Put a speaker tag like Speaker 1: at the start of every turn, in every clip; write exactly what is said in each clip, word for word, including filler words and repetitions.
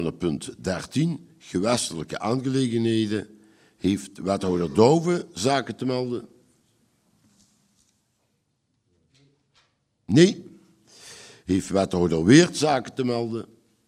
Speaker 1: Onder punt dertien, gewestelijke aangelegenheden, heeft wethouder Douwe zaken te melden? Nee. Heeft wethouder Weert zaken te melden?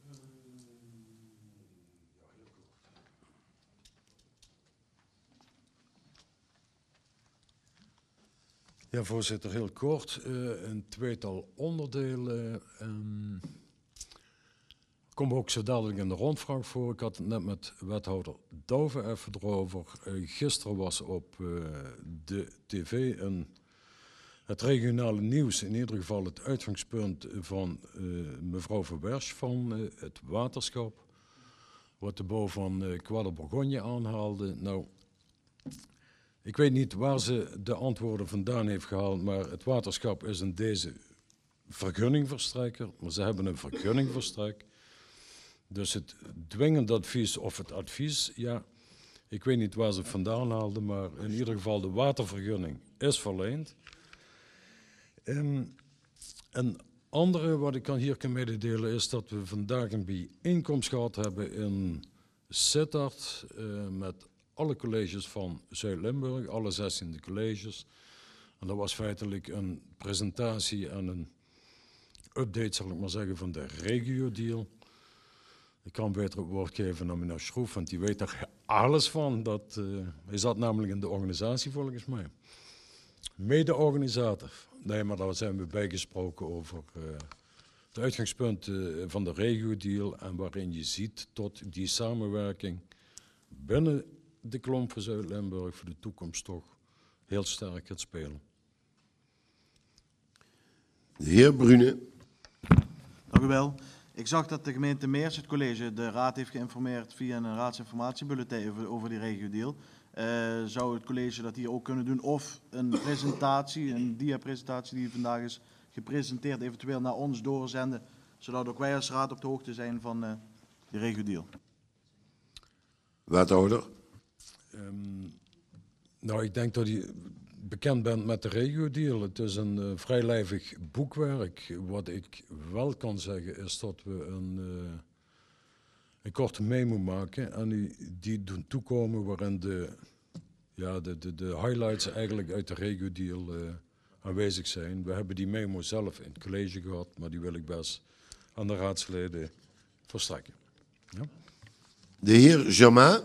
Speaker 2: Ja, voorzitter, heel kort. Uh, een tweetal onderdelen. Um, kom ook zo dadelijk in de rondvraag voor. Ik had het net met wethouder Douwe even erover. Uh, gisteren was op uh, de tv een, het regionale nieuws, in ieder geval het uitgangspunt van uh, mevrouw Verwersch van uh, het waterschap. Wat de bouw van uh, Quadre Bourgogne aanhaalde. Nou, ik weet niet waar ze de antwoorden vandaan heeft gehaald, maar het waterschap is in deze vergunningverstrekker. Maar ze hebben een vergunning verstrekt. Dus het dwingend advies of het advies, ja, ik weet niet waar ze het vandaan haalden, maar in ieder geval de watervergunning is verleend. Um, een andere wat ik hier kan mededelen is dat we vandaag een bijeenkomst gehad hebben in Sittard uh, met alle colleges van Zuid-Limburg, alle zestiende colleges. En dat was feitelijk een presentatie en een update, zal ik maar zeggen, van de regio-deal. Ik kan beter het woord geven aan meneer Schroef, want die weet er alles van. Dat, uh, hij zat namelijk in de organisatie volgens mij. Mede-organisator. Nee, maar daar zijn we bijgesproken over uh, de uitgangspunten van de regio-deal en waarin je ziet tot die samenwerking binnen de klomp van Zuid-Limburg voor de toekomst toch heel sterk gaat spelen.
Speaker 1: De heer Brune.
Speaker 3: Dank u wel. Ik zag dat de gemeente Meers, het college, de raad heeft geïnformeerd via een raadsinformatiebulletin over, over die regio-deal. Uh, zou het college dat hier ook kunnen doen of een presentatie, een dia-presentatie die vandaag is gepresenteerd, eventueel naar ons doorzenden, zodat ook wij als raad op de hoogte zijn van uh, de regio-deal?
Speaker 1: Wethouder.
Speaker 2: Um, nou, ik denk dat u bekend bent met de regio-deal. Het is een uh, vrijlijvig boekwerk. Wat ik wel kan zeggen is dat we een, uh, een korte memo maken en u die doen toekomen waarin de, ja, de, de, de highlights eigenlijk uit de regio-deal uh, aanwezig zijn. We hebben die memo zelf in het college gehad, maar die wil ik best aan de raadsleden verstrekken. Ja?
Speaker 1: De heer Germain.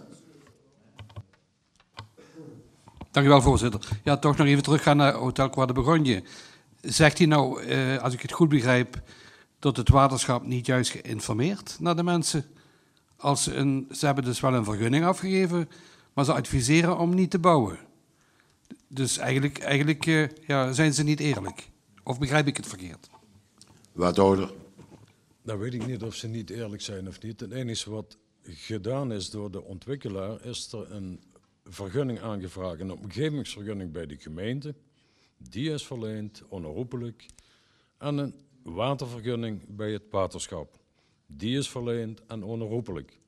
Speaker 4: Dank u wel, voorzitter. Ja, toch nog even teruggaan naar Hotel Quadre Bourgogne. Zegt hij nou, uh, als ik het goed begrijp, dat het waterschap niet juist geïnformeerd naar de mensen? Als ze, een, ze hebben dus wel een vergunning afgegeven, maar ze adviseren om niet te bouwen. Dus eigenlijk, eigenlijk uh, ja, zijn ze niet eerlijk. Of begrijp ik het verkeerd?
Speaker 1: Wethouder.
Speaker 2: Nou weet ik niet of ze niet eerlijk zijn of niet. Het enige wat gedaan is door de ontwikkelaar, is er een vergunning aangevraagd, een omgevingsvergunning bij de gemeente. Die is verleend, onherroepelijk. En een watervergunning bij het waterschap. Die is verleend en onherroepelijk.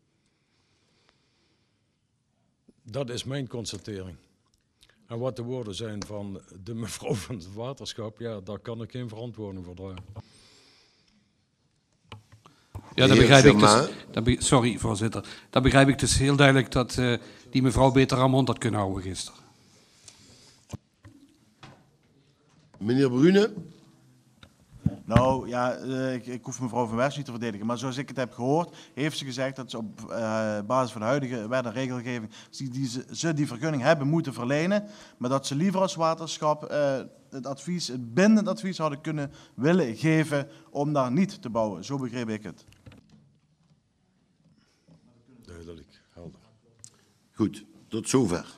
Speaker 2: Dat is mijn constatering. En wat de woorden zijn van de mevrouw van het waterschap, ja, daar kan ik geen verantwoording voor dragen.
Speaker 4: Ja, dat begrijp ik dus, dat be, sorry, voorzitter. Dat begrijp ik dus heel duidelijk dat uh, die mevrouw beter haar mond had kunnen houden gisteren.
Speaker 1: Meneer Brune.
Speaker 3: Nou ja, uh, ik, ik hoef mevrouw Van West niet te verdedigen, maar zoals ik het heb gehoord, heeft ze gezegd dat ze op uh, basis van de huidige wet en regelgeving die, die ze, ze die vergunning hebben moeten verlenen, maar dat ze liever als waterschap uh, het advies, het bindend advies hadden kunnen willen geven om daar niet te bouwen. Zo begreep ik het.
Speaker 2: Duidelijk, helder.
Speaker 1: Goed, tot zover.